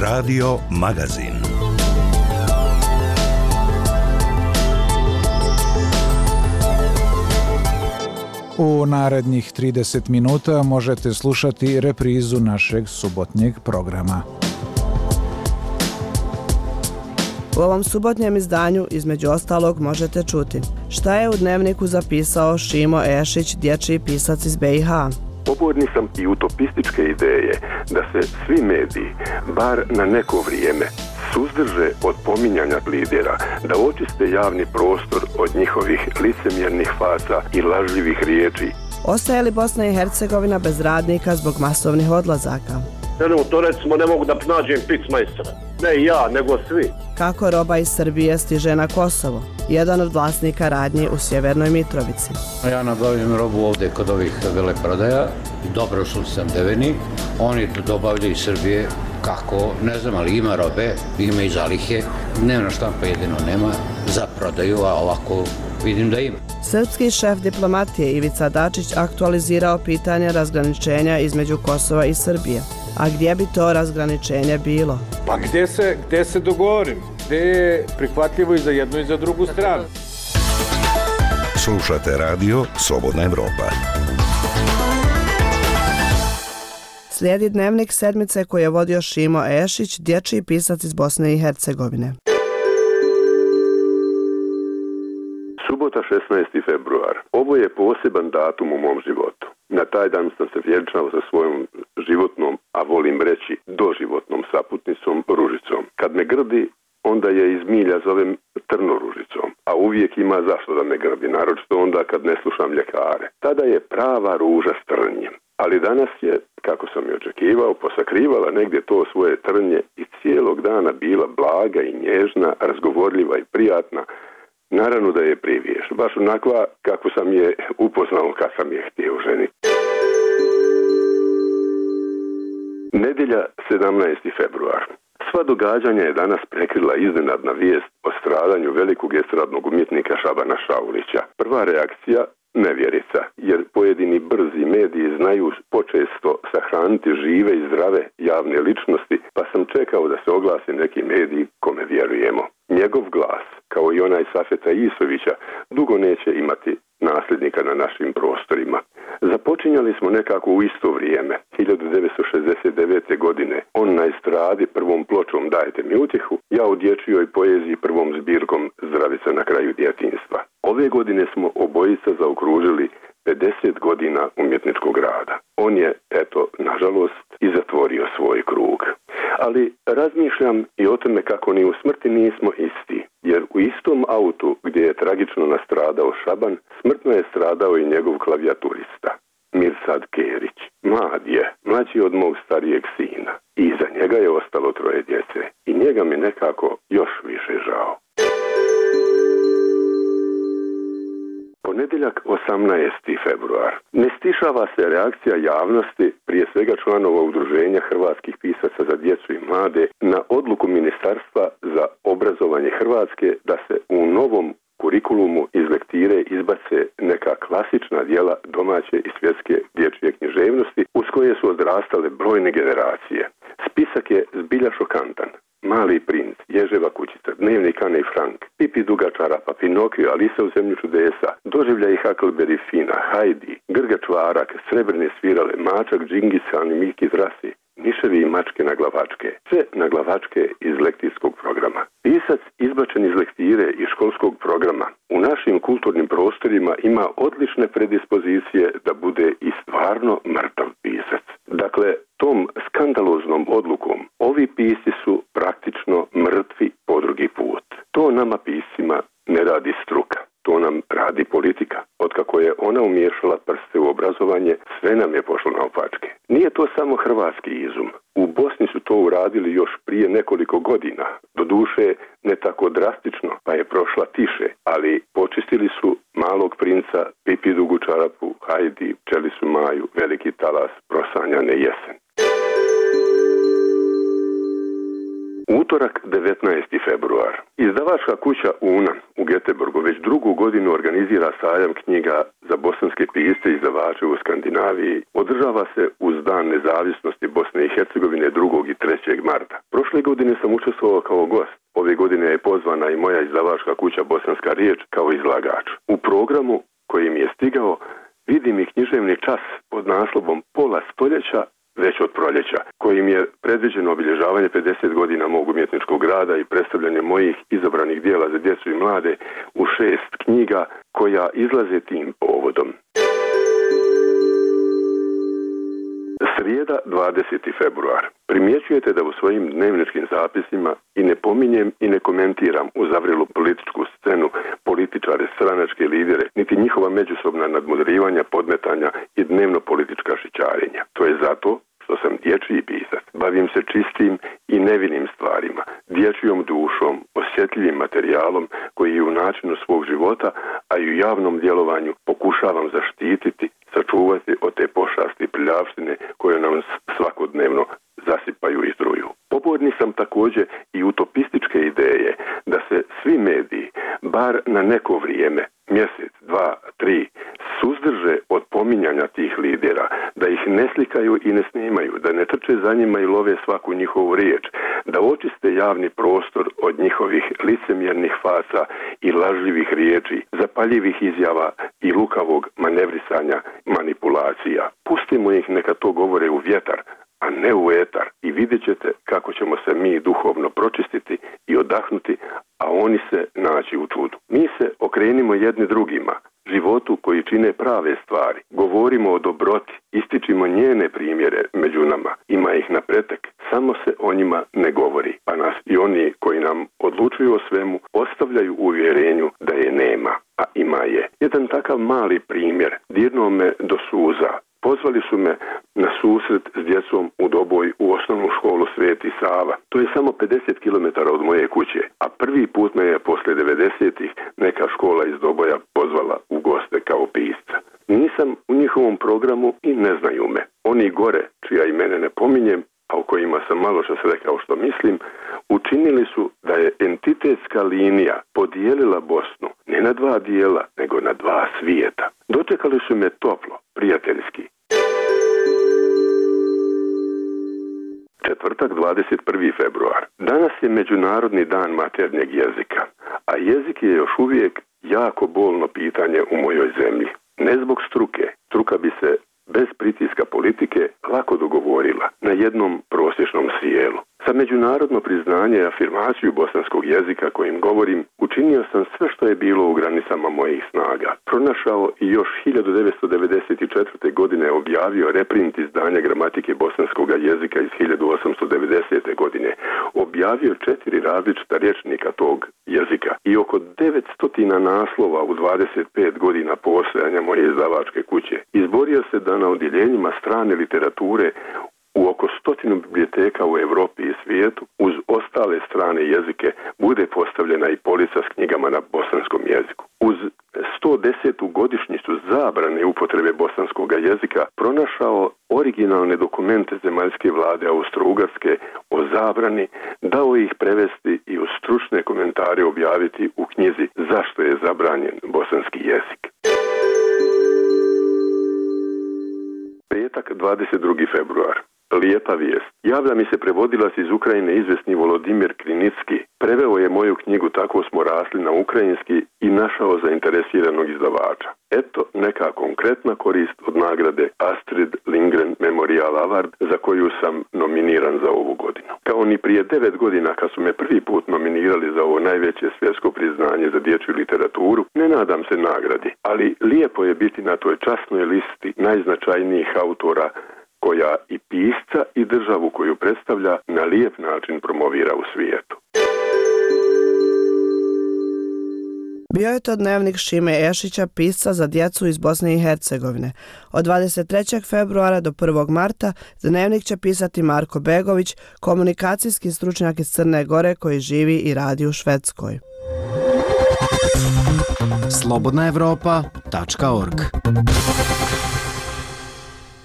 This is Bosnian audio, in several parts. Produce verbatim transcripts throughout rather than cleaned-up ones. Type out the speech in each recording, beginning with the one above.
Radio Magazin. U narednih trideset minuta možete slušati reprizu našeg subotnjeg programa. U ovom subotnjem izdanju između ostalog možete čuti šta je u dnevniku zapisao Šimo Ešić, dječji pisac iz be i ha. Poborni sam i utopističke ideje da se svi mediji, bar na neko vrijeme, suzdrže od pominjanja lidera, da očiste javni prostor od njihovih licemjernih faca i lažljivih riječi. Ostaje li Bosna i Hercegovina bez radnika zbog masovnih odlazaka? To recimo ne mogu da nađem picmajstora. Ne ja, nego svi. Kako roba iz Srbije stiže na Kosovo? Jedan od vlasnika radnji u Sjevernoj Mitrovici. Ja nabavljam robu ovdje kod ovih veleprodaja. Dobro su snabdeveni. Oni dobavljaju iz Srbije. Kako? Ne znam, ali ima robe, ima i zalihe. Dnevna štampa jedino nema za prodaju, a ovako vidim da ima. Srpski šef diplomatije Ivica Dačić aktualizirao pitanje razgraničenja između Kosova i Srbije. A gdje bi to razgraničenje bilo? Pa gdje se, gdje se dogovorim? Gdje je prihvatljivo i za jednu i za drugu stranu? Slušate radio Slobodna Evropa. Slijedi dnevnik sedmice koji je vodio Šimo Ešić, dječji pisac iz Bosne i Hercegovine. Subota šesnaesti februar. Ovo je poseban datum u mom životu. Na taj dan sam se vjenčao sa svojom životnom, a volim reći doživotnom saputnicom Ružicom. Kad me grdi, onda je iz milja zovem Trnoružicom, a uvijek ima zašto da me grdi, naročito onda kad ne slušam ljekare. Tada je prava ruža s trnjem, ali danas je, kako sam i očekivao, posakrivala negdje to svoje trnje i cijelog dana bila blaga i nježna, razgovorljiva i prijatna. Naravno da je priviješ, baš onakva kako sam je upoznao kad sam je htio ženiti. Nedjelja sedamnaesti februar. Sva događanja je danas prekrila iznenadna vijest o stradanju velikog estradnog umjetnika Šabana Šaulića. Prva reakcija, nevjerica, jer pojedini brzi mediji znaju počesto sahraniti žive i zdrave javne ličnosti, pa sam čekao da se oglasi neki mediji kome vjerujemo. Njegov glas, kao i onaj Safeta Isovića, dugo neće imati nasljednika na našim prostorima. Započinjali smo nekako u isto vrijeme, hiljadu devetsto šezdeset devete. godine, on na estradi prvom pločom Dajte mi utjehu, ja u dječjoj poeziji prvom zbirkom Zdravica na kraju djetinjstva. Ove godine smo obojica zaokružili pedeset godina umjetničkog rada. On je, eto, nažalost, i zatvorio svoj krug. Ali razmišljam i o tome kako ni u smrti nismo isti, jer u istom autu gdje je tragično nastradao Šaban, smrtno je stradao i njegov klavijaturista, Mirsad Kerić. Mlad je, mlađi od mog starijeg sina. I iza njega je ostalo troje djece. I njega mi nekako još više žao. Ponedjeljak osamnaesti februar. Ne stišava se reakcija javnosti, prije svega članova udruženja hrvatskih pisaca za djecu i mlade, na odluku Ministarstva za obrazovanje Hrvatske da se u novom kurikulumu iz lektire izbace neka klasična djela domaće i svjetske dječje književnosti uz koje su odrastale brojne generacije. Spisak je zbilja šokantan. Mali princ, Ježeva kućica, Dnevnik Ane i Frank, Pipi duga čarapa, Pinokio, Alisa u zemlju čudesa, Doživljaj i Huckleberry Fina, Heidi, Grga čvarak, Srebrne svirale, Mačak, Džingisan i Miki Zrasi, Miševi i mačke na glavačke, sve na glavačke iz lektirskog programa. Pisac izbačen iz lektire i školskog programa u našim kulturnim prostorima ima odlične predispozicije da bude i stvarno mrtav pisac. Dakle, tom skandaloznom odlukom ovi pisci su praktično mrtvi po drugi put. To nama piscima ne radi struka. To nam radi politika. Otkako je ona umiješala prste u obrazovanje, sve nam je pošlo naopačke. Nije to samo hrvatski izum. U Bosni su to uradili još prije nekoliko godina. Doduše, ne tako drastično, pa je prošla tiše, ali počistili su Malog princa, Pipi dugu čarapu, Heidi, Pčelicu Maju, Veliki talas, Prosanjane jesen. Utorak, devetnaesti februar. Izdavačka kuća Una u Göteborgu već drugu godinu organizira sajam knjiga za bosanske pisce i izdavače u Skandinaviji. Održava se uz Dan nezavisnosti Bosne i Hercegovine drugog i trećeg marta. Prošle godine sam učestvovao kao gost. Ove godine je pozvana i moja izdavačka kuća Bosanska riječ kao izlagač. U programu koji mi je stigao vidim i književni čas pod naslovom Pola stoljeća već od proljeća, kojim je predviđeno obilježavanje pedeset godina mog umjetničkog rada i predstavljanje mojih izabranih dijela za djecu i mlade u šest knjiga koja izlaze tim povodom. Srijeda, dvadeseti februar. Primjećujete da u svojim dnevničkim zapisima i ne pominjem i ne komentiram uzavrilu političku scenu, političare, stranačke lidere, niti njihova međusobna nadmudrivanja, podmetanja i dnevno politička šićarenja. To je zato što sam dječji pisac. Bavim se čistim i nevinim stvarima, dječjom dušom, osjetljivim materijalom koji je u načinu svog života, a i u javnom djelovanju pokušavam zaštititi, sačuvati od te pošasti prljavštine koje nam svakodnevno zasipaju i struju. Poborni sam također i utopističke ideje da se svi mediji, bar na neko vrijeme, mjesec, dva, tri, suzdrže od pominjanja tih lidera, da ih ne slikaju i ne snimaju, da ne trče za njima i love svaku njihovu riječ, da očiste javni prostor od njihovih licemjernih faca i lažljivih riječi, zapaljivih izjava i lukavog manevrisanja, manipulacija. Pustimo ih neka to govore u vjetar, a ne u etar, i vidjet ćete kako ćemo se mi duhovno pročistiti i odahnuti, a oni se naći u čudu. Mi se okrenimo jedni drugima, životu koji čine prave stvari. Govorimo o dobroti, ističimo njene primjere među nama. Ima ih na pretek, samo se o njima ne govori, pa nas i oni koji nam odlučuju o svemu ostavljaju u uvjerenju da je nema, a ima je. Jedan takav mali primjer dirnuo me do suza. Pozvali su me na susret s djecom u Doboj u osnovnu školu Sveti Sava. To je samo pedeset kilometara od moje kuće, a prvi put me je posle devedesetih neka škola iz Doboja pozvala u goste kao pisca. Nisam u njihovom programu i ne znaju me. Oni gore, čija imene ne pominjem, a o kojima sam malo čas rekao što mislim, učinili su da je entitetska linija podijelila Bosnu ne na dva dijela, nego na dva svijeta. Dočekali su me toplo, prijateljski. Četvrtak, dvadeset prvi februar. Danas je Međunarodni dan maternjeg jezika, a jezik je još uvijek jako bolno pitanje u mojoj zemlji. Ne zbog struke, struka bi se bez pritiska politike lako dogovorila na jednom prosječnom sjelu. Za međunarodno priznanje i afirmaciju bosanskog jezika kojim govorim, učinio sam sve što je bilo u granicama mojih snaga. Pronašao i još hiljadu devetsto devedeset četvrte. godine objavio reprint izdanja gramatike bosanskog jezika iz hiljadu osamsto devedesete. godine. Objavio četiri različita rječnika tog jezika i oko devetsto naslova u dvadeset pet godina postojanja moje izdavačke kuće. Izborio se da na odjeljenjima strane literature u oko stotinu biblioteka u Europi i svijetu, uz ostale strane jezike, bude postavljena i polica s knjigama na bosanskom jeziku. Uz sto desetu godišnjicu zabrane upotrebe bosanskog jezika pronašao originalne dokumente zemaljske vlade Austro-Ugarske o zabrani, dao ih prevesti i uz stručne komentare objaviti u knjizi Zašto je zabranjen bosanski jezik. Petak, dvadeset drugi februar. Lijepa vijest. Javlja mi se prevodilac iz Ukrajine izvesni Volodimir Krinicki. Preveo je moju knjigu Tako smo rasli na ukrajinski i našao zainteresiranog izdavača. Eto neka konkretna korist od nagrade Astrid Lindgren Memorial Award za koju sam nominiran za ovu godinu. Kao ni prije devet godina kad su me prvi put nominirali za ovo najveće svjetsko priznanje za dječju literaturu, ne nadam se nagradi, ali lijepo je biti na toj časnoj listi najznačajnijih autora koja i pisca i državu koju predstavlja na lijep način promovira u svijetu. Bio je to dnevnik Šime Ešića, pisca za djecu iz Bosne i Hercegovine. Od dvadeset trećeg februara do prvog marta dnevnik će pisati Marko Begović, komunikacijski stručnjak iz Crne Gore koji živi i radi u Švedskoj. slobodna evropa tačka org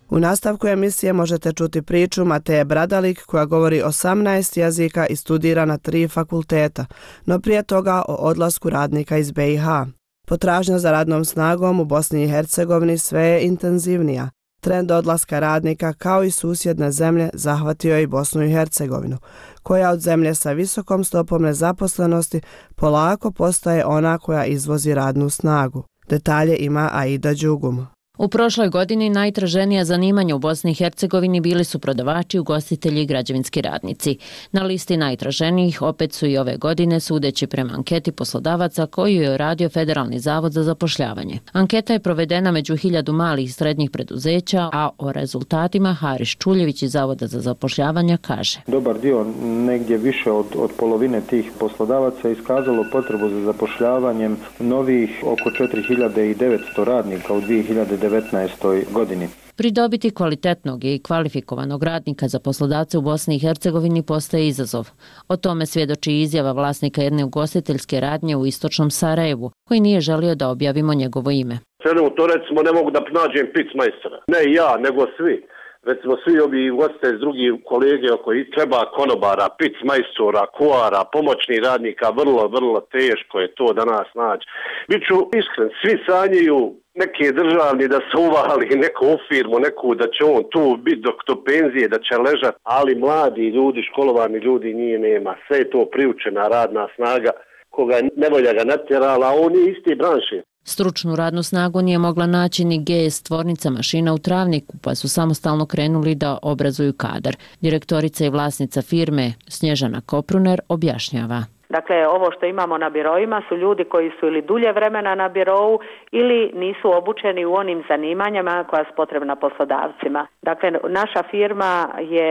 U nastavku emisije možete čuti priču Mateje Bradalik koja govori osamnaest jezika i studira na tri fakulteta, no prije toga o odlasku radnika iz B i H. Potražnja za radnom snagom u Bosni i Hercegovini sve je intenzivnija. Trend odlaska radnika kao i susjedne zemlje zahvatio je i Bosnu i Hercegovinu, koja od zemlje sa visokom stopom nezaposlenosti polako postaje ona koja izvozi radnu snagu. Detalje ima Aida Đugum. U prošloj godini najtraženija zanimanja u Bosni i Hercegovini bili su prodavači, ugostitelji i građevinski radnici. Na listi najtraženijih opet su i ove godine, sudeći prema anketi poslodavaca koju je radio Federalni zavod za zapošljavanje. Anketa je provedena među hiljadu malih i srednjih preduzeća, a o rezultatima Hariš Čuljević iz Zavoda za zapošljavanje kaže. Dobar dio, negdje više od, od polovine tih poslodavaca iskazalo potrebu za zapošljavanjem novih oko četiri hiljade devetsto radnika u dvije hiljade devetnaestoj godini. Pridobiti kvalitetnog i kvalifikovanog radnika za poslodavce u Bosni i Hercegovini postaje izazov. O tome svjedoči izjava vlasnika jedne ugostiteljske radnje u istočnom Sarajevu, koji nije želio da objavimo njegovo ime. Trenutno recimo ne mogu da nađem picmajstora. Ne ja, nego svi. Recimo svi ovi ugostitelji, drugi kolege koji treba konobara, picmajstora, kuara, pomoćnih radnika, vrlo, vrlo teško je to danas naći. Biću iskren, svi sanjaju neke državni da se uvali neku firmu, neku da će on tu biti dok do penzije, da će ležati, ali mladi ljudi, školovani ljudi nije nema. Sve je to priučena radna snaga, koga nevolja ga natjerala, a on je isti branše. Stručnu radnu snagu nije mogla naći ni G S tvornica mašina u Travniku, pa su samostalno krenuli da obrazuju kadar. Direktorica i vlasnica firme Snježana Kopruner objašnjava. Dakle, ovo što imamo na biroima su ljudi koji su ili dulje vremena na birou ili nisu obučeni u onim zanimanjima koja su potrebna poslodavcima. Dakle, naša firma je,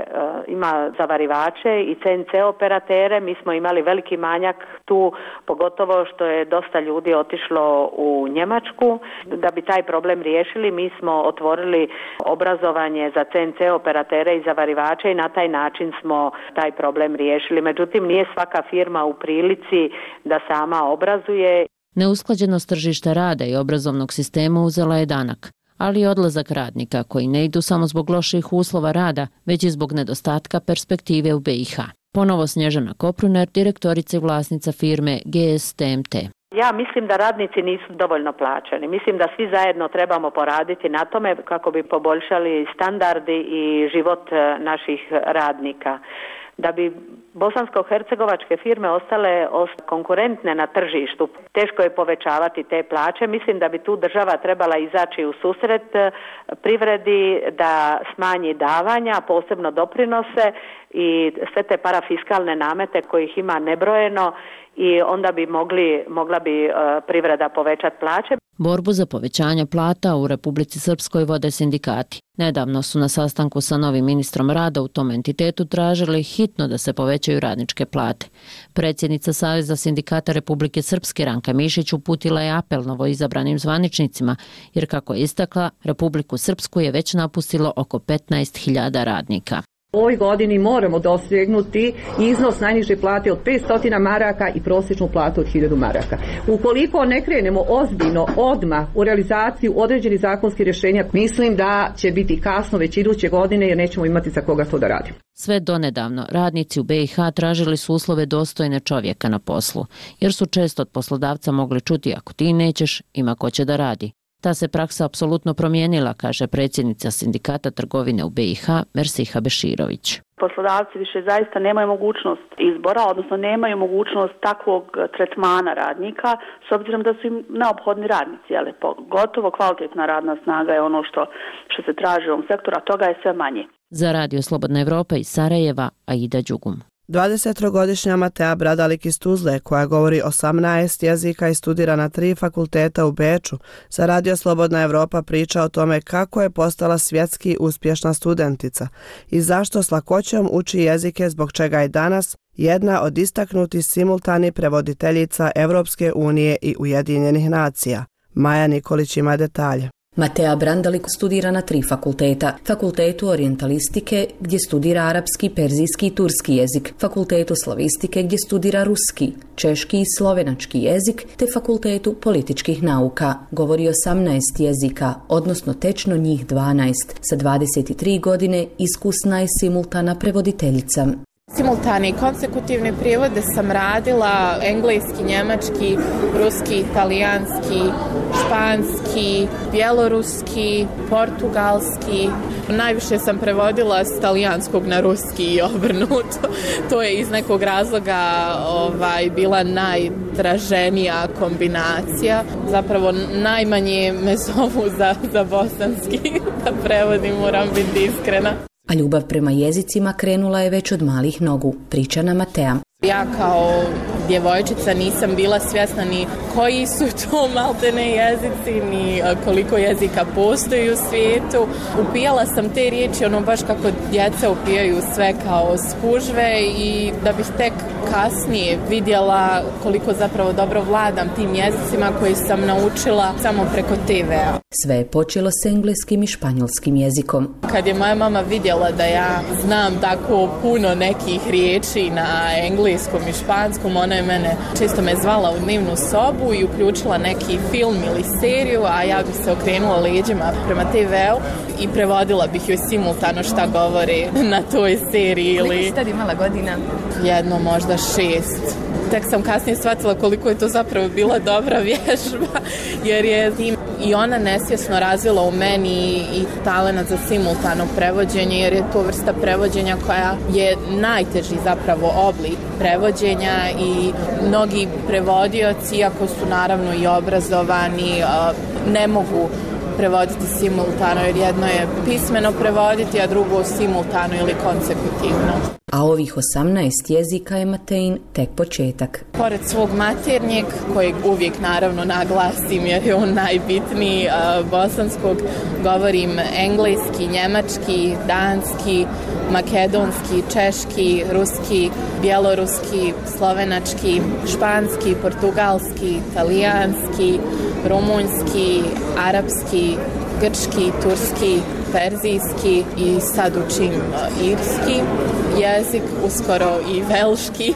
ima zavarivače i C N C operatere. Mi smo imali veliki manjak tu, pogotovo što je dosta ljudi otišlo u Njemačku. Da bi taj problem riješili, mi smo otvorili obrazovanje za C N C operatere i zavarivače i na taj način smo taj problem riješili. Međutim, nije svaka firma firma u prilici da sama obrazuje. Neusklađenost tržišta rada i obrazovnog sistema uzela je danak, ali i odlazak radnika koji ne idu samo zbog loših uslova rada, već i zbog nedostatka perspektive u B i H. Ponovo Snježana Kopruner, direktorica i vlasnica firme G S T M T. Ja mislim da radnici nisu dovoljno plaćeni. Mislim da svi zajedno trebamo poraditi na tome kako bi poboljšali standardi i život naših radnika. Da bi bosansko-hercegovačke firme ostale konkurentne na tržištu, teško je povećavati te plaće. Mislim da bi tu država trebala izaći u susret privredi da smanji davanja, posebno doprinose i sve te parafiskalne namete kojih ima nebrojeno i onda bi mogli, mogla bi uh, privreda povećati plaće. Borbu za povećanje plata u Republici Srpskoj vode sindikati. Nedavno su na sastanku sa novim ministrom rada u tom entitetu tražili hitno da se povećaju radničke plate. Predsjednica Saveza sindikata Republike Srpske Ranka Mišić uputila je apel novoizabranim zvaničnicima, jer kako je istakla, Republiku Srpsku je već napustilo oko petnaest hiljada radnika. U ovoj godini moramo dosegnuti iznos najniže plate od petsto maraka i prosječnu platu od hiljadu maraka. Ukoliko ne krenemo ozbiljno odmah u realizaciju određenih zakonskih rješenja, mislim da će biti kasno već iduće godine jer nećemo imati za koga to da radimo. Sve donedavno radnici u B i H tražili su uslove dostojne čovjeka na poslu, jer su često od poslodavca mogli čuti ako ti nećeš, ima ko će da radi. Ta se praksa apsolutno promijenila, kaže predsjednica sindikata trgovine u B i H Mersiha Beširović. Poslodavci više zaista nemaju mogućnost izbora, odnosno nemaju mogućnost takvog tretmana radnika, s obzirom da su im neophodni radnici, ali pogotovo kvalitetna radna snaga je ono što, što se traži u ovom sektoru, a toga je sve manje. Za Radio Slobodna Evropa iz Sarajeva, Aida Đugum. dvadesettrogodišnja Mateja Bradalik iz Tuzle, koja govori osamnaest jezika i studira na tri fakulteta u Beču, za Radio Slobodna Evropa priča o tome kako je postala svjetski uspješna studentica i zašto s lakoćom uči jezike, zbog čega je danas jedna od istaknutih simultanih prevoditeljica Evropske unije i Ujedinjenih nacija. Maja Nikolić ima detalje. Matea Brandalik studira na tri fakulteta. Fakultetu orijentalistike gdje studira arapski, perzijski i turski jezik, fakultetu slavistike gdje studira ruski, češki i slovenački jezik, te fakultetu političkih nauka. Govori osamnaest jezika, odnosno tečno njih dvanaest. Sa dvadeset tri godine iskusna je simultana prevoditeljica. Simultane i konsekutivne prijevode sam radila engleski, njemački, ruski, italijanski, španski, bjeloruski, portugalski. Najviše sam prevodila s talijanskog na ruski i obrnuto. To je iz nekog razloga ovaj, bila najtraženija kombinacija. Zapravo najmanje me zovu za, za bosanski da prevodim, moram biti iskrena. A ljubav prema jezicima krenula je već od malih nogu, priča na Matea. Ja kao djevojčica nisam bila svjesna ni koji su to maltene jezici, ni koliko jezika postoji u svijetu. Upijala sam te riječi ono baš kako djeca upijaju sve kao spužve i da bih tek kasnije vidjela koliko zapravo dobro vladam tim jezicima koji sam naučila samo preko te vea. Sve je počelo s engleskim i španjolskim jezikom. Kad je moja mama vidjela da ja znam tako puno nekih riječi na engleskom i španskom, ona je mene često me zvala u dnevnu sobu i uključila neki film ili seriju, a ja bih se okrenula leđima prema te veu i prevodila bih joj simultano šta govori na toj seriji. Ili... Koliko si tad imala godina? Jedno, možda šest. Tek sam kasnije shvatila koliko je to zapravo bila dobra vježba, jer je tim i ona nesvjesno razvila u meni i talenat za simultano prevođenje, jer je to vrsta prevođenja koja je najteži zapravo oblik prevođenja i mnogi prevodioci, iako su naravno i obrazovani, ne mogu prevoditi simultano, jer jedno je pismeno prevoditi, a drugo simultano ili konsekutivno. A ovih osamnaest jezika je Matein tek početak. Pored svog maternjeg, kojeg uvijek naravno naglasim jer je on najbitniji, bosanskog, govorim engleski, njemački, danski, makedonski, češki, ruski, bjeloruski, slovenački, španski, portugalski, italijanski, rumunjski, arapski, grčki, turski, perzijski i sad učim irski jezik, uskoro i velški.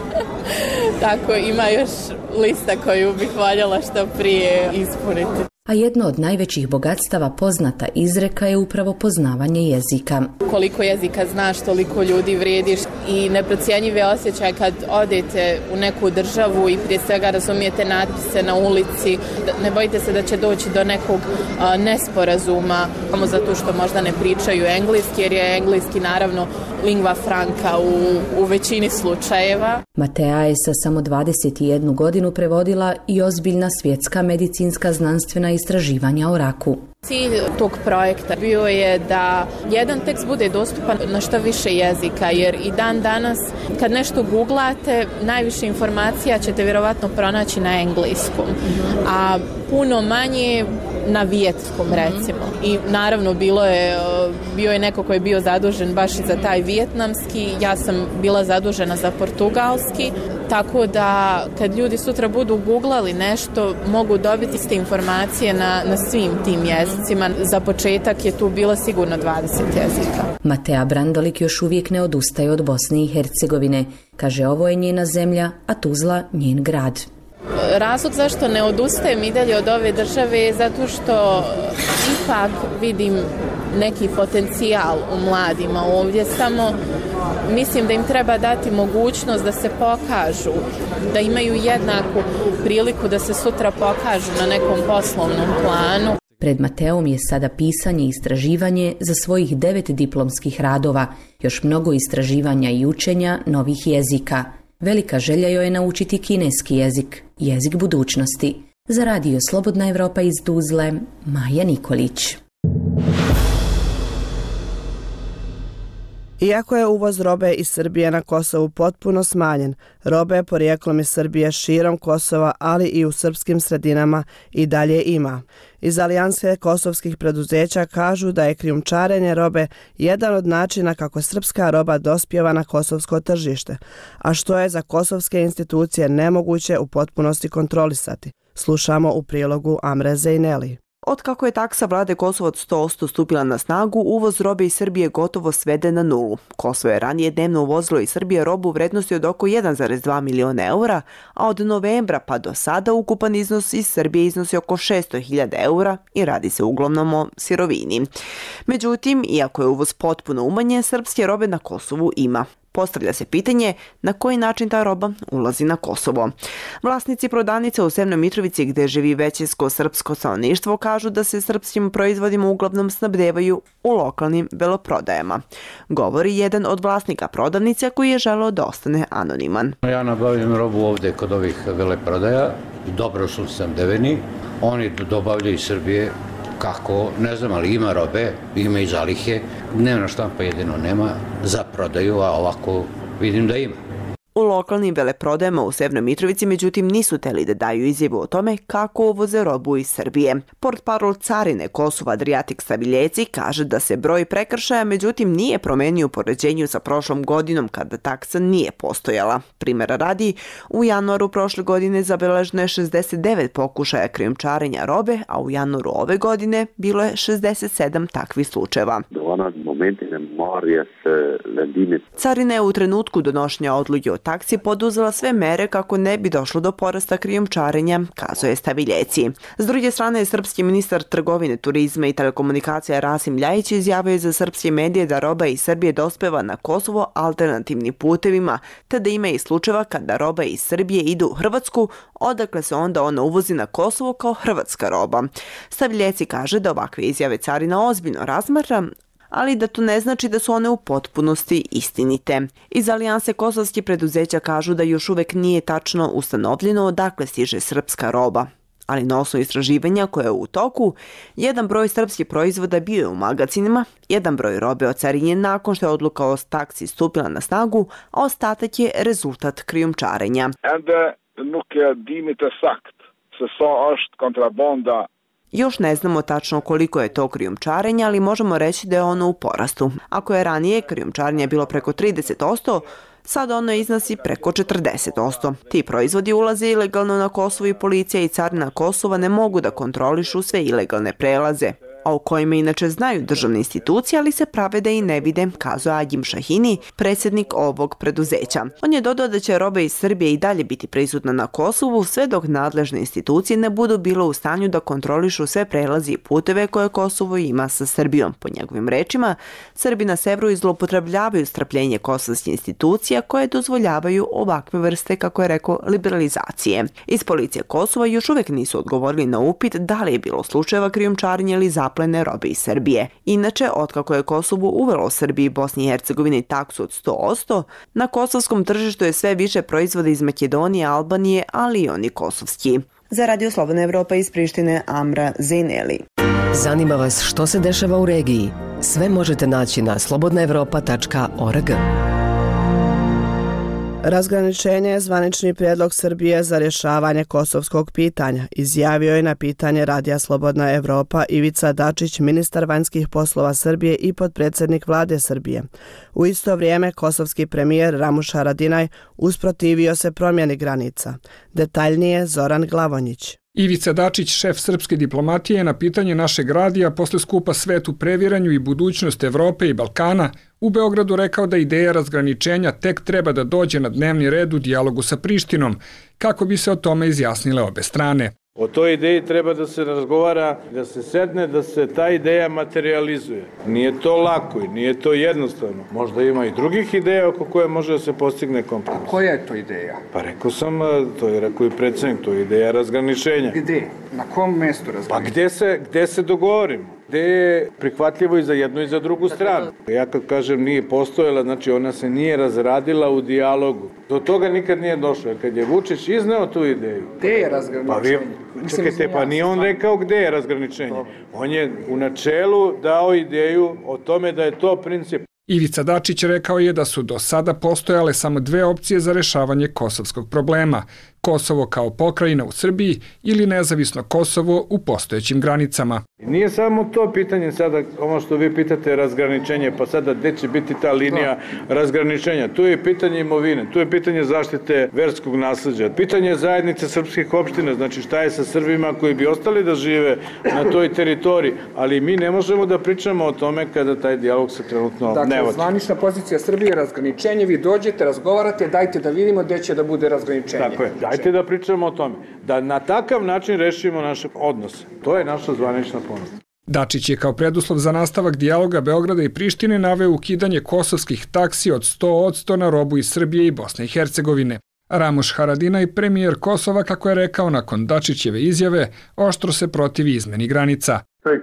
Tako ima još lista koju bih voljela što prije ispuniti. A jedno od najvećih bogatstava poznata izreka je upravo poznavanje jezika. Koliko jezika znaš, toliko ljudi vrijediš i neprocjenjive osjećaje kad odete u neku državu i prije svega razumijete natpise na ulici. Ne bojite se da će doći do nekog a, nesporazuma, samo zato što možda ne pričaju engleski, jer je engleski naravno lingva franca u, u većini slučajeva. Matea je sa samo dvadeset jednu godinu prevodila i ozbiljna svjetska medicinska znanstvena istraživanja o raku. Cilj tog projekta bio je da jedan tekst bude dostupan na što više jezika, jer i dan danas kad nešto googlate, najviše informacija ćete vjerovatno pronaći na engleskom, a puno manje na vijetnamskom recimo. I naravno bilo je, bio je neko koji je bio zadužen baš i za taj vijetnamski, ja sam bila zadužena za portugalski, tako da kad ljudi sutra budu googlali nešto, mogu dobiti iste informacije na, na svim tim jezicima. Za početak je tu bilo sigurno dvadeset jezika. Matea Brandalik još uvijek ne odustaje od Bosne i Hercegovine. Kaže, ovo je njena zemlja, a Tuzla njen grad. Razlog zašto ne odustajem i dalje od ove države je zato što ipak vidim neki potencijal u mladima ovdje, samo mislim da im treba dati mogućnost da se pokažu, da imaju jednaku priliku da se sutra pokažu na nekom poslovnom planu. Pred Mateom je sada pisanje i istraživanje za svojih devet diplomskih radova, još mnogo istraživanja i učenja novih jezika. Velika želja joj je naučiti kineski jezik, jezik budućnosti. Za radio Slobodna Evropa iz Tuzle, Maja Nikolić. Iako je uvoz robe iz Srbije na Kosovu potpuno smanjen, robe porijeklom iz Srbije širom Kosova, ali i u srpskim sredinama i dalje ima. Iz alijanse kosovskih preduzeća kažu da je krijumčarenje robe jedan od načina kako srpska roba dospijeva na kosovsko tržište, a što je za kosovske institucije nemoguće u potpunosti kontrolisati. Slušamo u prilogu Amre Zejneli. Od kako je taksa vlade Kosova od sto posto stupila na snagu, uvoz robe iz Srbije gotovo svede na nulu. Kosovo je ranije dnevno uvozilo iz Srbije robu u vrednosti od oko jedan zarez dva miliona eura, a od novembra pa do sada ukupan iznos iz Srbije iznosi oko šesto hiljada eura i radi se uglavnom o sirovini. Međutim, iako je uvoz potpuno umanjen, srpske robe na Kosovu ima. Postavlja se pitanje na koji način ta roba ulazi na Kosovo. Vlasnici prodavnice u Severnoj Mitrovici, gde živi većinsko srpsko stanovništvo, kažu da se srpskim proizvodima uglavnom snabdevaju u lokalnim veloprodajama. Govori jedan od vlasnika prodavnice koji je želeo da ostane anoniman. Ja nabavljam robu ovde kod ovih veleprodaja, dobro su snabdeveni, oni dobavljaju iz Srbije. Kako, ne znam, ali ima robe, ima i zalihe, dnevna štampa jedino nema za prodaju, a ovako vidim da ima. U lokalnim veleprodajama u Severnoj Mitrovici međutim nisu teli da daju izjavu o tome kako uvoze robu iz Srbije. Portparol carine Kosova Adriatik Staviljeci kaže da se broj prekršaja međutim nije promenio u poređenju sa prošlom godinom kada taksa nije postojala. Primjera radi, u januaru prošle godine zabeleženo je šezdeset devet pokušaja krijumčarenja robe, a u januaru ove godine bilo je šezdeset sedam takvih slučajeva. Carina je u trenutku donošenja odluke o taksi poduzela sve mere kako ne bi došlo do porasta krijumčarenja, kazuje Staviljeci. S druge strane, srpski ministar trgovine, turizma i telekomunikacija Rasim Ljajić izjavio je za srpske medije da roba iz Srbije dospeva na Kosovo alternativnim putevima, te da ima i slučajeva kada roba iz Srbije ide u Hrvatsku, odakle se onda ona uvozi na Kosovo kao hrvatska roba. Staviljeci kaže da ovakve izjave carina ozbiljno razmatra, ali da to ne znači da su one u potpunosti istinite. Iz Alijanse kosovskih preduzeća kažu da još uvek nije tačno ustanovljeno odakle stiže srpska roba. Ali na osnovu istraživanja koje je u toku, jedan broj srpskih proizvoda bio je u magazinima, jedan broj robe ocarinjen nakon što je odluka o taksi stupila na snagu, a ostatak je rezultat krijumčarenja. Još ne znamo tačno koliko je to krijumčarenje, ali možemo reći da je ono u porastu. Ako je ranije krijumčarenje bilo preko trideset posto, sad ono iznosi preko četrdeset posto. Ti proizvodi ulaze ilegalno na Kosovo i policija i carina Kosova ne mogu da kontrolišu sve ilegalne prelaze, a u kojima inače znaju državne institucije, ali se prave da i ne vide, kazuje Agim Šahini, predsjednik ovog preduzeća. On je dodao da će roba iz Srbije i dalje biti prisutna na Kosovu sve dok nadležne institucije ne budu bile u stanju da kontrolišu sve prelazi i puteve koje Kosovo ima sa Srbijom. Po njegovim rečima, Srbi na severu zloupotrebljavaju strpljenje kosovskih institucija koje dozvoljavaju ovakve vrste, kako je rekao, liberalizacije. Iz policije Kosova još uvek nisu odgovorili na upit da li je bilo slučajeva krijumčarenja ili zaplene robe iz Srbije. Inače, otkako je Kosovo uvelo Srbiji, Bosni i Hercegovini taksu od sto posto, na kosovskom tržištu je sve više proizvoda iz Makedonije, Albanije, ali i oni kosovski. Za Radio Slobodna Evropa iz Prištine, Amra Zejneli. Zanima vas što se dešava u regiji? Sve možete naći na slobodna evropa tačka org. Razgraničenje je zvanični prijedlog Srbije za rješavanje kosovskog pitanja, izjavio je na pitanje Radija Slobodna Evropa Ivica Dačić, ministar vanjskih poslova Srbije i potpredsjednik vlade Srbije. U isto vrijeme kosovski premijer Ramuš Haradinaj usprotivio se promjeni granica. Detaljnije Zoran Glavonjić. Ivica Dačić, šef srpske diplomatije, na pitanje našeg radija posle skupa Svet u previranju i budućnost Evrope i Balkana u Beogradu rekao da ideja razgraničenja tek treba da dođe na dnevni red u dijalogu sa Prištinom, kako bi se o tome izjasnile obe strane. O toj ideji treba da se razgovara, da se sedne, da se ta ideja materializuje. Nije to lako i nije to jednostavno. Možda ima i drugih ideja oko koje može da se postigne kompromis. A koja je to ideja? Pa rekao sam, to je rekao i predsjednik, to je ideja razgraničenja. Gde? Na kom mestu razgraničenja? Pa gde se, gde se dogovorimo? Gde je prihvatljivo i za jednu i za drugu stranu. Ja kad kažem nije postojala, znači ona se nije razradila u dijalogu. Do toga nikad nije došlo. Kad je Vučić izneo tu ideju. Gde je razgraničenje? Pa, čekajte, pa nije on rekao gde je razgraničenje. On je u načelu dao ideju o tome da je to princip. Ivica Dačić rekao je da su do sada postojale samo dve opcije za rešavanje kosovskog problema. Kosovo kao pokrajina u Srbiji ili nezavisno Kosovo u postojećim granicama. Nije samo to pitanje sada, ono što vi pitate, razgraničenje, pa sada gde će biti ta linija razgraničenja. Tu je pitanje imovine, tu je pitanje zaštite verskog nasleđa, pitanje zajednice srpskih opština, znači šta je sa Srbima koji bi ostali da žive na toj teritoriji, ali mi ne možemo da pričamo o tome kada taj dijalog se trenutno dakle, ne vodi. Dakle, zvanična pozicija Srbije je razgraničenje, vi dođete, razgovarate, dajte da vidimo gde će da bude razgraničenje. Tako je, dajte da pričamo o tome, da na takav način rešimo naše odnose. To je naša zvanična ponuda. Dačić je kao preduslov za nastavak dijaloga Beograda i Prištine naveo ukidanje kosovskih taksi od sto posto na robu iz Srbije i Bosne i Hercegovine. Ramuš Haradinaj, premijer Kosova, kako je rekao nakon Dačićeve izjave, oštro se protivi izmeni granica.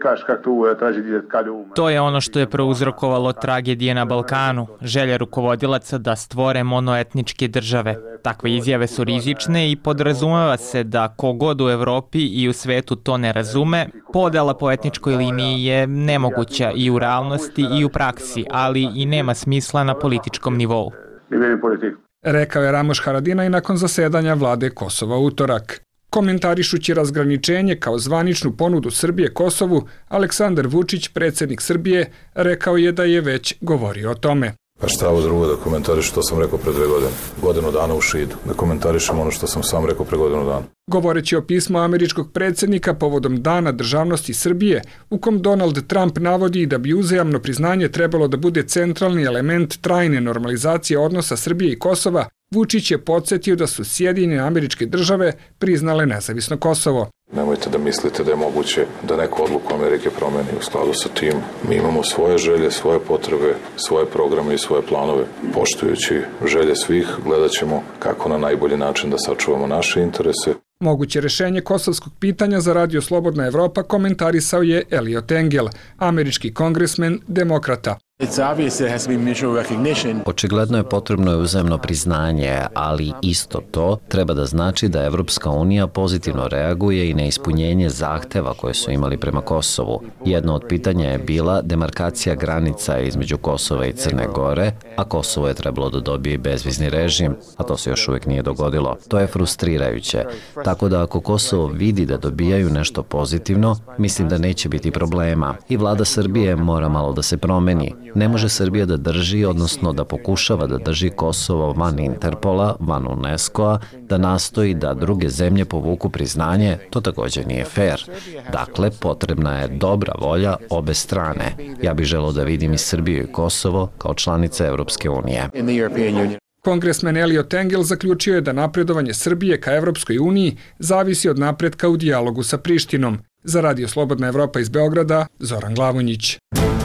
To je ono što je prouzrokovalo tragedije na Balkanu, želja rukovodilaca da stvore monoetničke države. Takve izjave su rizične i podrazumeva se da kogod u Evropi i u svetu to ne razume, podela po etničkoj liniji je nemoguća i u realnosti i u praksi, ali i nema smisla na političkom nivou. Rekao je Ramuš Haradinaj nakon zasedanja vlade Kosova u utorak. Komentarišući razgraničenje kao zvaničnu ponudu Srbije Kosovu, Aleksandar Vučić, predsjednik Srbije, rekao je da je već govorio o tome. Pa šta ovo drugo da komentariš što sam rekao pre dve godine? Godinu dana u Šidu. Da komentarišem ono što sam sam rekao pre godinu dana. Govoreći o pismu američkog predsjednika povodom Dana državnosti Srbije, u kom Donald Trump navodi da bi uzajamno priznanje trebalo da bude centralni element trajne normalizacije odnosa Srbije i Kosova, Vučić je podsjetio da su Sjedinjene Američke Države priznale nezavisno Kosovo. Nemojte da mislite da je moguće da neku odluku Amerike promeni. U skladu sa tim mi imamo svoje želje, svoje potrebe, svoje programe i svoje planove. Poštujući želje svih, gledat ćemo kako na najbolji način da sačuvamo naše interese. Moguće rešenje kosovskog pitanja za Radio Slobodna Evropa komentarisao je Eliot Engel, američki kongresmen demokrata. Očigledno je potrebno uzajamno priznanje, ali isto to treba da znači da Evropska unija pozitivno reaguje i na ispunjenje zahteva koje su imali prema Kosovu. Jedno od pitanja je bila demarkacija granica između Kosova i Crne Gore, a Kosovo je trebalo da dobije bezvizni režim, a to se još uvijek nije dogodilo. To je frustrirajuće. Tako da ako Kosovo vidi da dobijaju nešto pozitivno, mislim da neće biti problema. I vlada Srbije mora malo da se promeni. Ne može Srbija da drži, odnosno da pokušava da drži Kosovo van Interpola, van UNESCO-a, da nastoji da druge zemlje povuku priznanje, to također nije fair. Dakle, potrebna je dobra volja obe strane. Ja bih želeo da vidim i Srbiju i Kosovo kao članice Evropske unije. Kongresmen Eliot Engel zaključio je da napredovanje Srbije ka Evropskoj uniji zavisi od napretka u dijalogu sa Prištinom. Za Radio Slobodna Evropa iz Beograda, Zoran Glavonjić.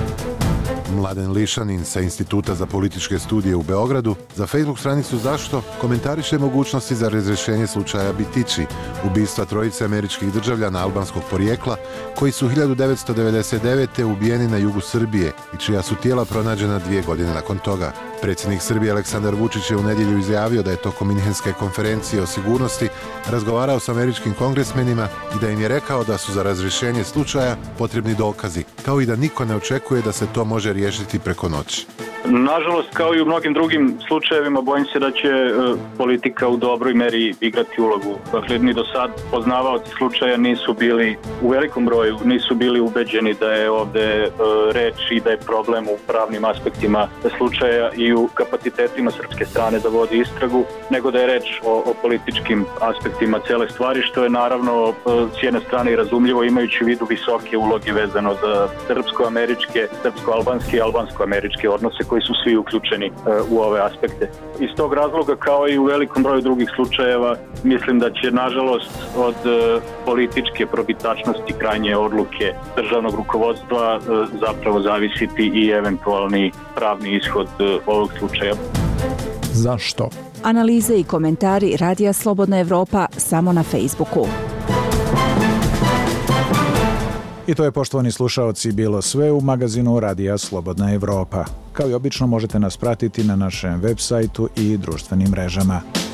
Mladen Lišanin sa Instituta za političke studije u Beogradu za Facebook stranicu Zašto komentariše mogućnosti za razrešenje slučaja Bitići, ubistva trojice američkih državljana albanskog porijekla koji su hiljadu devetsto devedeset devete. ubijeni na jugu Srbije i čija su tijela pronađena dvije godine nakon toga. Predsjednik Srbije Aleksandar Vučić je u nedjelju izjavio da je tokom Minhenske konferencije o sigurnosti razgovarao s američkim kongresmenima i da im je rekao da su za razrješenje slučaja potrebni dokazi, kao i da niko ne očekuje da se to može riješiti preko noći. Nažalost, kao i u mnogim drugim slučajevima, bojim se da će e, politika u dobroj meri igrati ulogu. Dakle, ni do sad poznavaoci slučaja nisu bili u velikom broju, nisu bili ubeđeni da je ovde e, reč i da je problem u pravnim aspektima slučaja i u kapacitetima srpske strane da vodi istragu, nego da je reč o, o političkim aspektima cele stvari, što je naravno e, s jedne strane i razumljivo, imajući u vidu visoke uloge vezano za srpsko-američke, srpsko-albanske i albansko-američke odnose koji su svi uključeni e, u ove aspekte. Iz tog razloga, kao i u velikom broju drugih slučajeva, mislim da će, nažalost, od e, političke probitačnosti krajnje odluke državnog rukovodstva e, zapravo zavisiti i eventualni pravni ishod e, ovog slučaja. Zašto? Analize i komentari Radija Slobodna Evropa samo na Facebooku. I to je, poštovani slušaoci, bilo sve u magazinu Radija Slobodna Evropa. Kao i obično možete nas pratiti na našem web sajtu i društvenim mrežama.